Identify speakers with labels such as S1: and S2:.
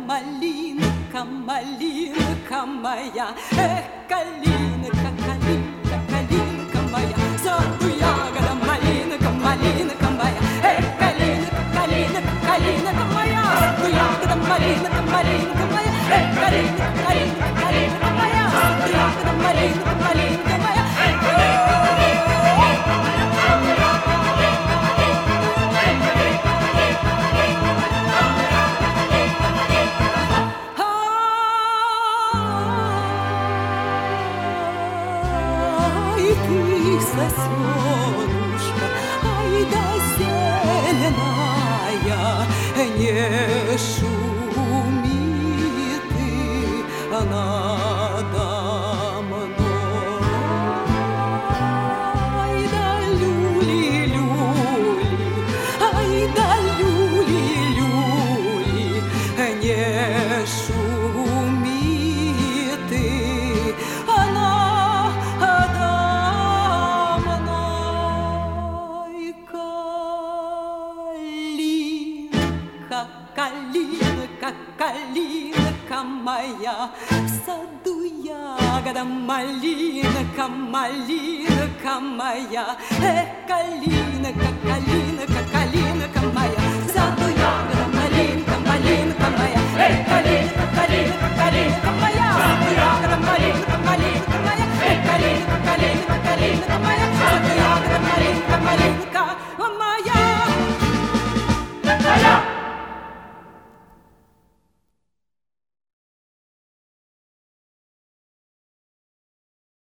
S1: малинка, малинка моя, эх, калинка, калинка, калинка моя, в саду ягода, малинка, малинка моя, эх, калинка, калинка, калинка моя, в саду ягода, малинка, малинка моя, эх, калинка, калинка, калинка моя, в саду ягода, малинка, малинка моя, соснушка, ай да зеленая, не шуми ты надо мной. Ай да люли, люли, ай да люли, люли, не шуми ты калинка, калинка моя, в саду ягода, малинка, малинка моя, эх, калинка.